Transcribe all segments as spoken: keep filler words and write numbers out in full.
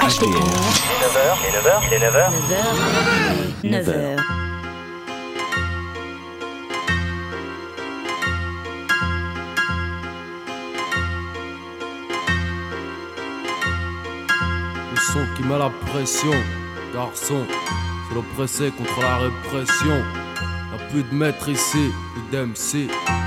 H T R. Il est neuf heures, il est neuf heures, il est neuf heures. neuf heures. Le son qui met la pression, garçon, c'est l'oppressé contre la répression. Y'a plus de maître ici, plus d'M C.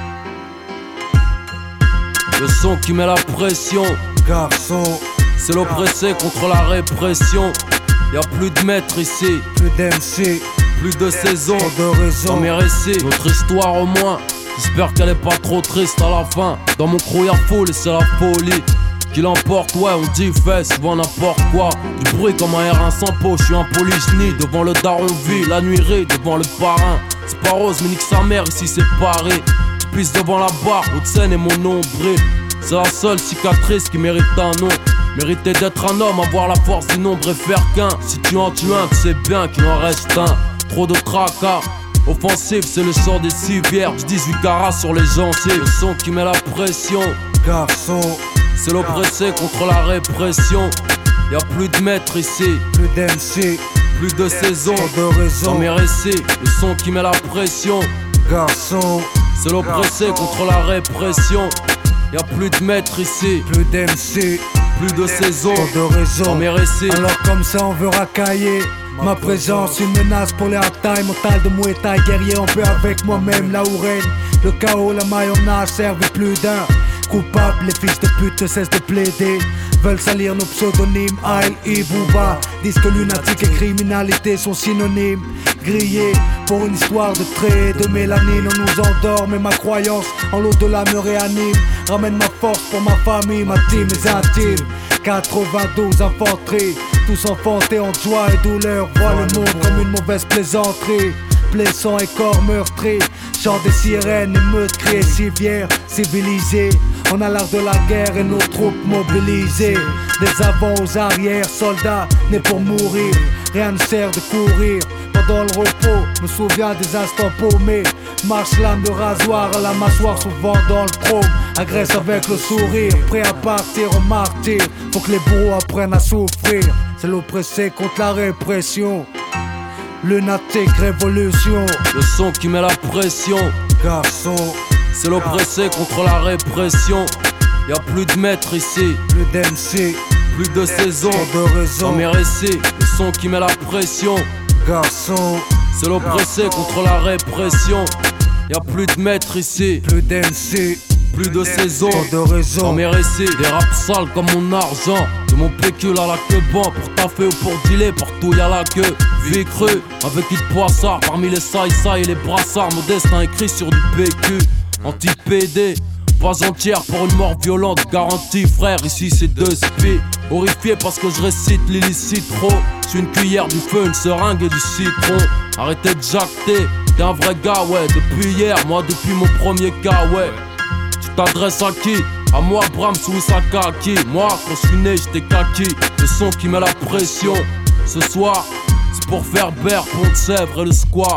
Le son qui met la pression, garçon, c'est l'oppressé contre la répression. Y'a plus de maître ici, plus d'M C, plus de saison, de raison. Dans mes récits, notre histoire au moins. J'espère qu'elle est pas trop triste à la fin. Dans mon crew y'a foule et c'est la folie qui l'emporte, ouais, on dit fait souvent n'importe quoi. Du bruit comme un R un sans peau, je suis un polygynie. Devant le daron vie, la nuiserie devant le parrain. C'est pas rose, mais nique sa mère, ici c'est pareil. Je pisse devant la barre, haute scène et mon nombril. C'est la seule cicatrice qui mérite un nom. Mériter d'être un homme, avoir la force du nombre et faire qu'un. Si tu en tues un, tu sais bien qu'il en reste un. Trop de tracas, offensif, c'est le sort des civières. Du dix-huit carats sur les gencives. Le son qui met la pression, garçon, c'est l'oppressé contre la répression. Y'a plus de maître ici, plus d'M C, plus de saison, de raison. Dans mes récits, le son qui met la pression, garçon, c'est l'oppressé contre la répression. Y'a plus de maître ici, plus d'M C, plus de saison, de raison. Dans mes récits. Alors comme ça on veut racailler ma présence, une menace pour les hard-time. Mental de Muay Thai, guerrier en paix avec moi-même. Là où règne le chaos, la maille en a servi plus d'un coupable. Les fils de pute ne cessent de plaider, veulent salir nos pseudonymes. Aïe, Ibouba, disent que lunatique et criminalité sont synonymes. Grillé pour une histoire de traits de mélanine. On nous endort mais ma croyance en l'au-delà me réanime. Ramène ma force pour ma famille, ma team, mes intimes. quatre-vingt-douze infanteries, tous enfantés en joie et douleur. Voient le monde comme une mauvaise plaisanterie. Blessants et corps meurtris, chant des sirènes, émeutes, cris civières, civilisés. On a l'art de la guerre et nos troupes mobilisées. Des avants aux arrières, soldats nés pour mourir. Rien ne sert de courir pendant le repos. Me souviens des instants paumés. Marche lame de rasoir à la mâchoire, souvent dans le chrome. Agresse avec le sourire, prêt à partir au martyr. Faut que les bourreaux apprennent à souffrir. C'est l'oppressé contre la répression. Lunatique révolution. Le son qui met la pression, garçon, c'est l'oppressé contre la répression. Y'a plus de maître ici, plus d'M C, plus de saison, de raison. Dans mes récits, le son qui met la pression, garçon, c'est l'oppressé contre la répression. Y'a plus de maître ici, plus d'M C, plus de saison, de raison. Dans mes récits, des raps sales comme mon argent. De mon pécule à la queue ban, pour taffer ou pour dealer, partout y'a la queue. Vie crue, avec qui de poissard, parmi les saïsaï et les brassards. Mon destin écrit sur du P Q, anti-P D. Pas entière pour une mort violente, garantie frère, ici c'est deux spies. Horrifié parce que je récite l'illicite trop. J'suis une cuillère du feu, une seringue et du citron. Arrêtez de jacter, t'es un vrai gars ouais. Depuis hier, moi depuis mon premier cas ouais. Tu t'adresses à qui? À moi Bram Souissakaki. Moi quand je suis né j'étais kaki. Le son qui met la pression. Ce soir c'est pour faire Berre, Pont-de-Sèvres et le square.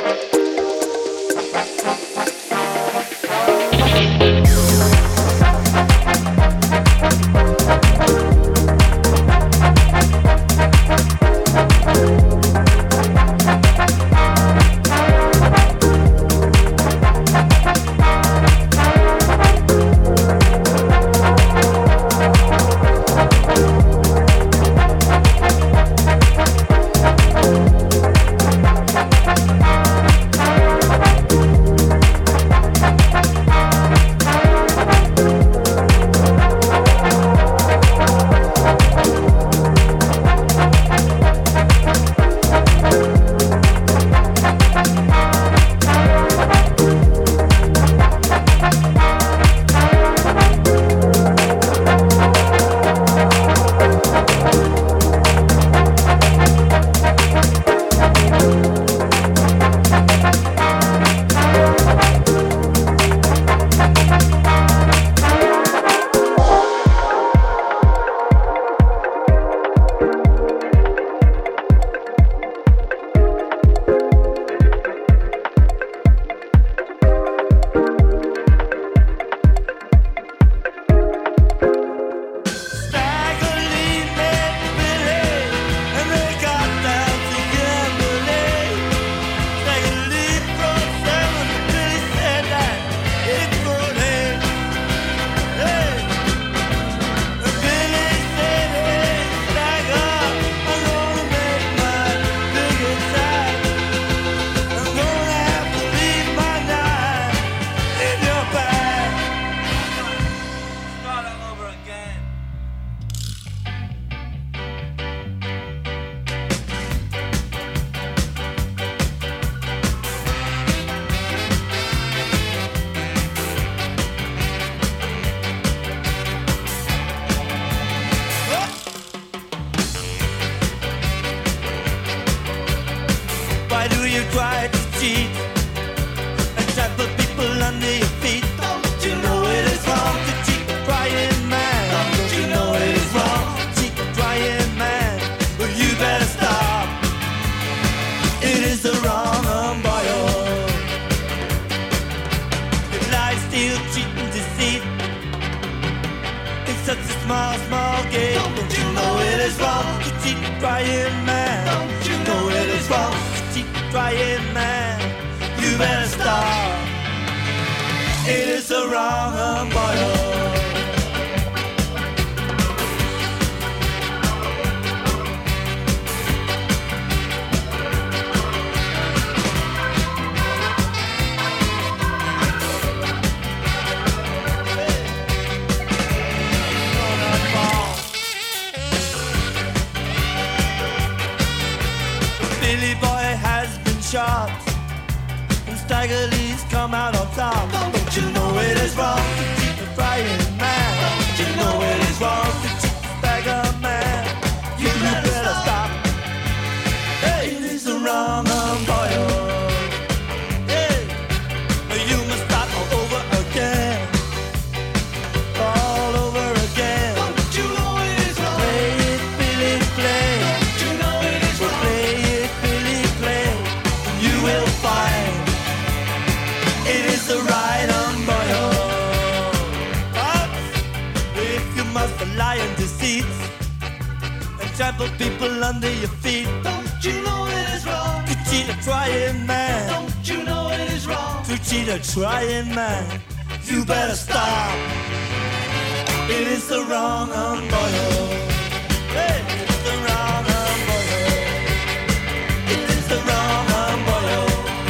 Trying man, you better stop. It is the wrong umbrella. Hey, it's the wrong umbrella. It is the wrong umbrella.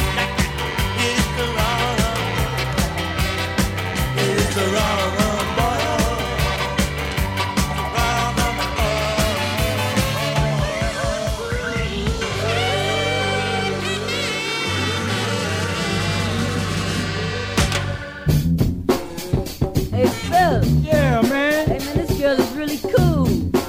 It is the wrong umbrella. It is the wrong umbrella. Wrong Yeah, man. Hey, man, this girl is really cool.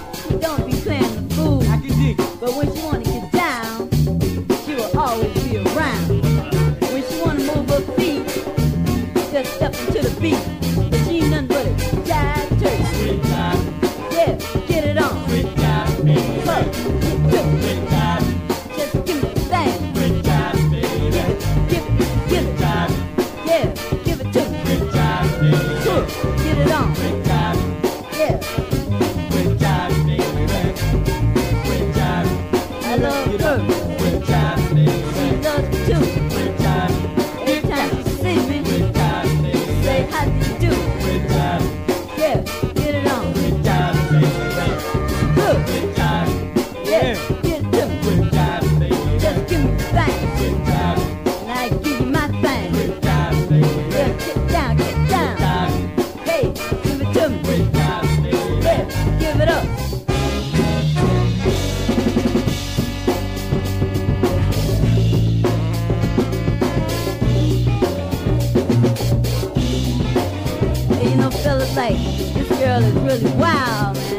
girl is really wild, man.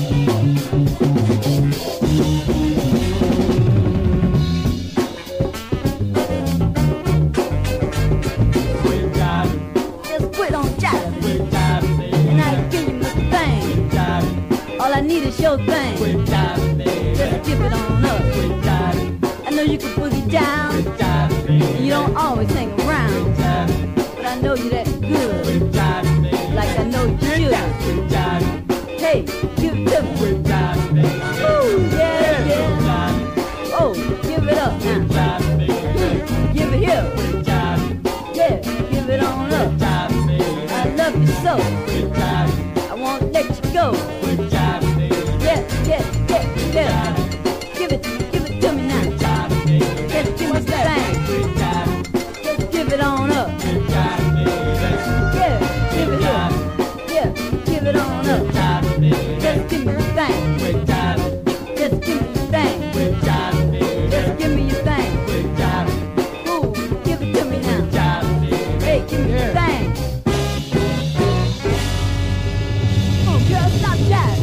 Just quit on jiving, and I give you my thing. All I need is your thing. Just give it on up. I know you can boogie down, and you don't always hang around, but I know you that good, like I know you should. Hey, give it to me. Ooh, yeah, yeah. Oh, give it up now. Hmm, give it here. Yeah, give it on up. I love you so. I won't let you go. Yeah, yeah, yeah, yeah. Give it, give it to me now. Just give me the thing. Just give it on up. Yeah, give it up. Yeah, give it on up. Just give me the thing. Just give me the thing. Just give me your thing. Ooh, give it to me now. Hey, give me the thing. Oh, girl, stop that.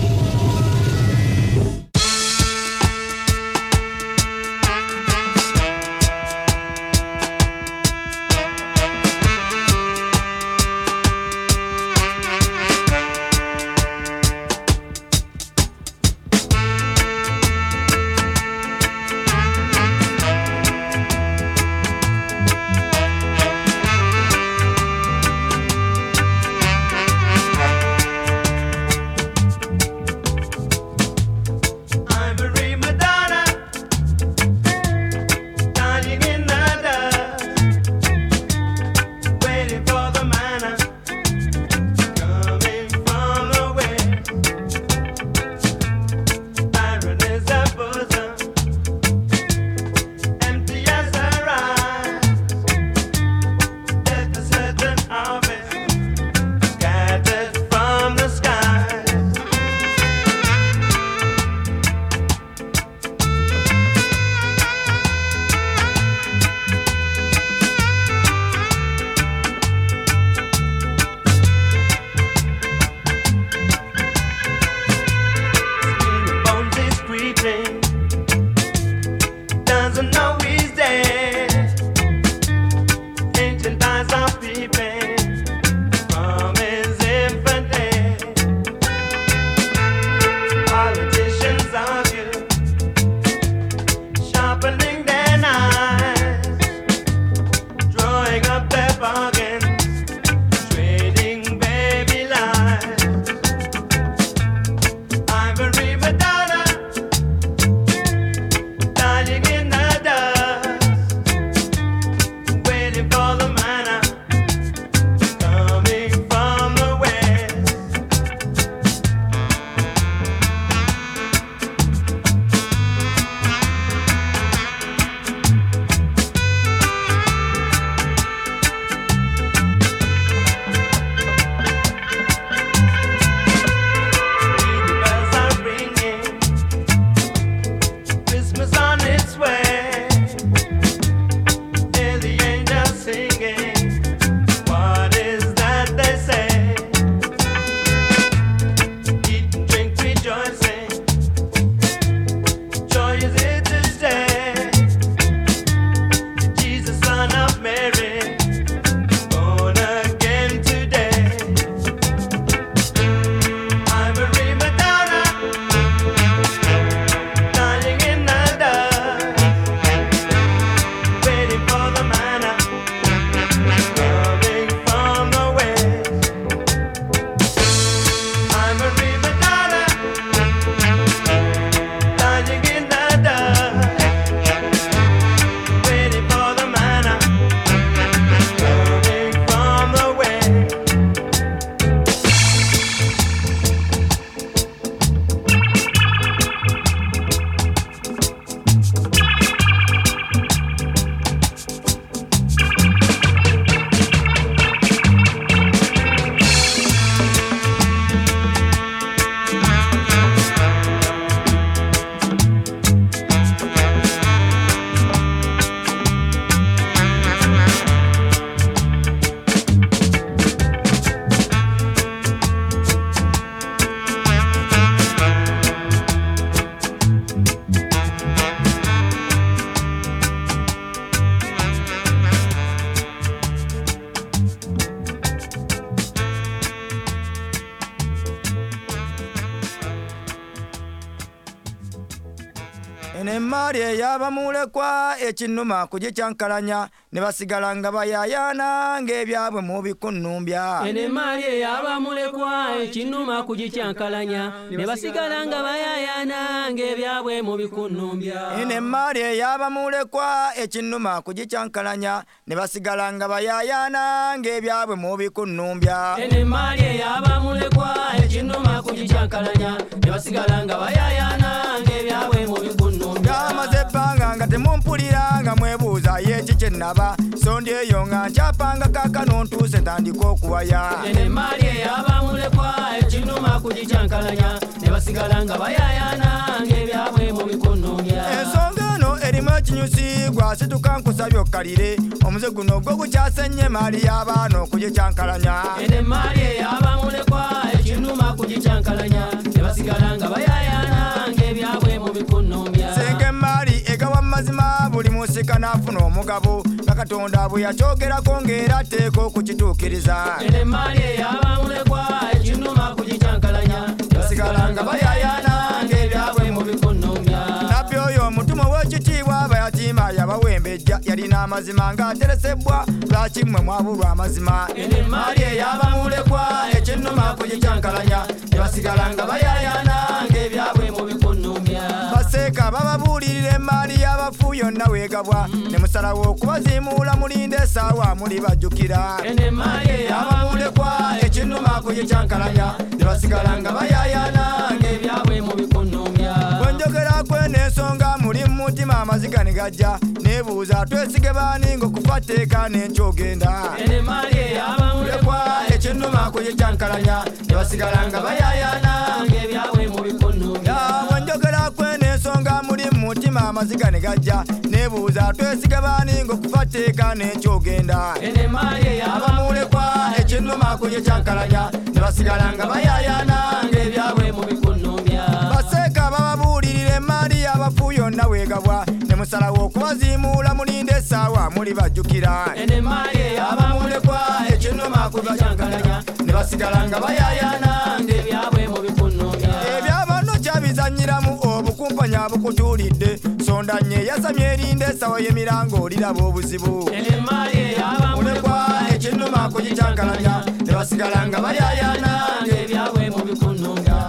emaali ey'abamulekwa ekinnuma kugikyankalanya ne basigala nga bayayaana ng'ebyabwe mu bikunnumbya. Eno emaali ey'abamulekwa ekinnuma kugikyankalanya ne basigala nga bayayaana ng'ebyabwe mu bikunnumbya. Eno emaali ey'abamulekwa ekinnuma kugikyankalanya ne basigala nga bayayaana ng'ebyabwe mu bikunnumbya. Eno emaali ey'abamulekwa ekinnuma kugikyankalanya ne basigala nga bayayaana ng'ebyabwe mu bikunnumbya. Amaze ebbanga nga temumpulira nga mwebuuza yeki kye nnaba so ndi eyo nga nkyapanga kaakano ntuuse ntandika okuwaya. Eno emaali ey'abamulekwa ekinnuma kugikyankalanya ne basigala nga bayayaana ng'ebyabwe mu bikunnumbya. Ensonga eno erimu ekinyusi gwasituka nkusabye okkalire omuze guno gwo gukyasennya emaali y'abaana okugikyankalanya. Eno emaali ey'abamulekwa ekinnuma kugikyankalanya ne basigala nga bayayaana ng'ebyabwe mu bikunnumbya. Senga emaali egawa mazima buli musika n'afuna omugabo nga Katonda bwe yakyogerako ng'era atteeka okukituukiriza. Eno emaali ey'abamulekwa ekinnuma kugikyankalanya ne basigala nga bayayaana ng'ebyabwe mu bikunnumbya. Nabbi oyo omutume w'ekitiibwa Bayatima yabawembejja yalina amazima ng'ateresebwa lwaki mmwe mwabulwa amazima. Eno emaali ey'abamulekwa ekinnuma kugikyankalanya ne basigala nga bayayaana ng'ebyabwe mu bikunnumbya. Baseeka bababuulirira emaali y'abafu yonna weegabwa ne musalawo okubaziimuula mulinde essaawa muli bajjukira. Eno emaali ey'abamulekwa ekinnuma kugikyankalanya ne basigala nga bayayaana ng'ebyabwe mu bikunnumbya. Bwe njogera kweno ensonga muli mu mutima amaziga ne gajja neebuuza twesige baani ng'okufa tteeka n'enkyogenda. Eno emaali ey'abamulekwa ekinnuma kugikyankalanya ne basigala nga bayayaana ng'ebyabwe mu bikunnumbya. Bwe njogera kweno ensonga muli mu mutima amaziga ne gajja neebuuza twesige baani ng'okufa tteeka n'enkyogenda. Eno emaali ey'abamulekwa ekinnuma kugikyankalanya ne basigala nga bayayaana ng'ebyabwe mu bikunnumbya. Baseeka bababuulirira emaali y'abafu yonna weegabwa ne musalawo okubaziimuula mulinde essaawa muli bajjukira. Eno emaali ey'abamulekwa ekinnuma kugikyankalanya ne basigala nga bayayaana ng'ebyabwe mu bikunnumbya. Ebyabano kyabizannyiramu obukumpanya bukutuulidde sonda nnyo yasamye erinde essaawa y'emirango oliraba obuzibu. Eno emaali ey'abamulekwa ekinnuma kugikyankalanya ne basigala nga bayayaana ng'ebyabwe mu bikunnumbya.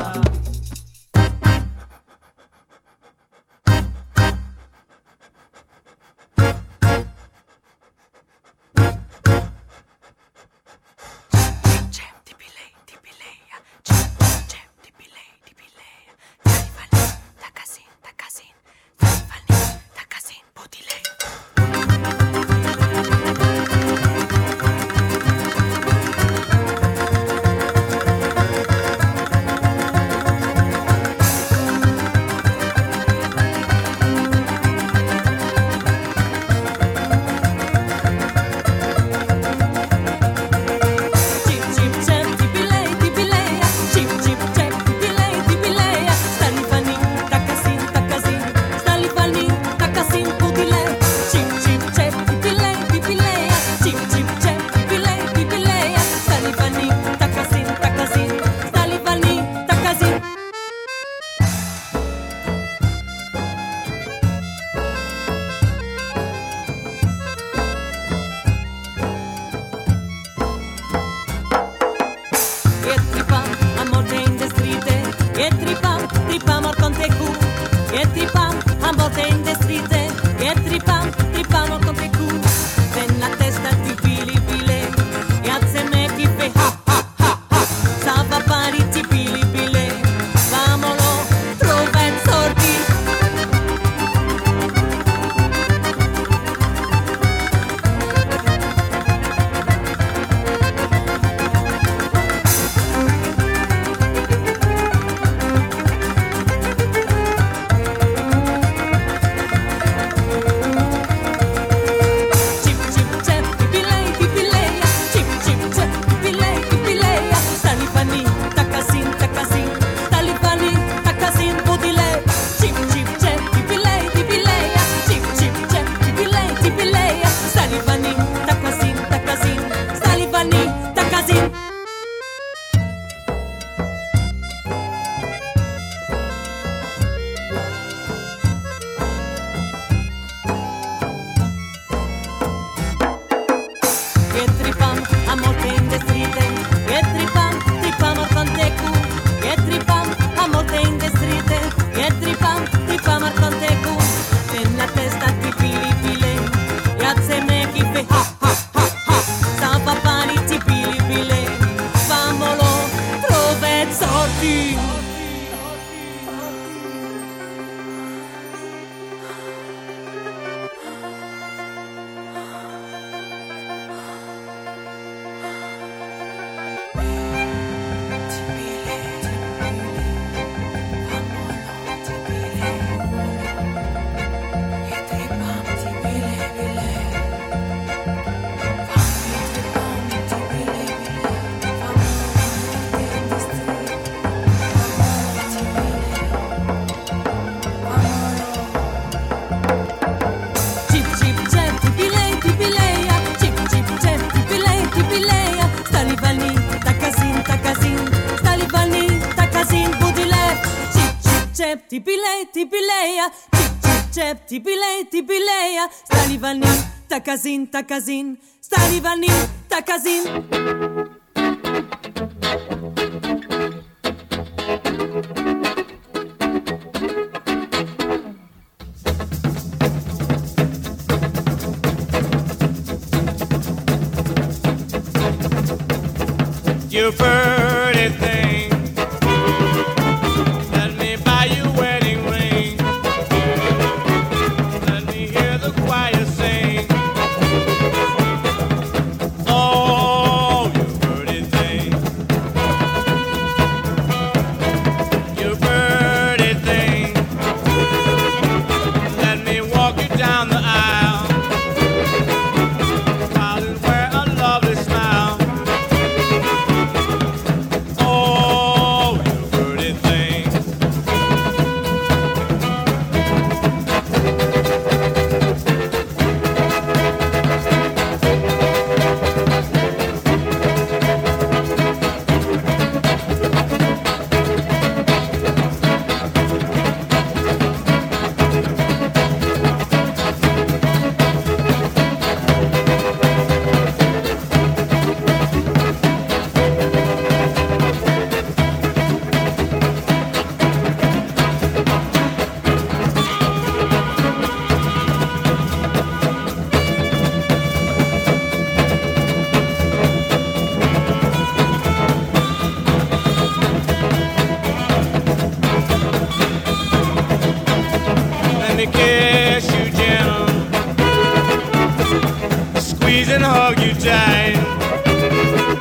tipilei, tipileia, cep, tipilei, tipileia, stalivanin, takazin, takazin, stalivanin, takazin. You pretty thing, let me buy you a wedding ring. Let me hear the choir sing. Oh, you pretty thing, you pretty thing. Let me walk you down the aisle, while you wear a lovely smile. Kiss you gentle, squeeze and hug you tight.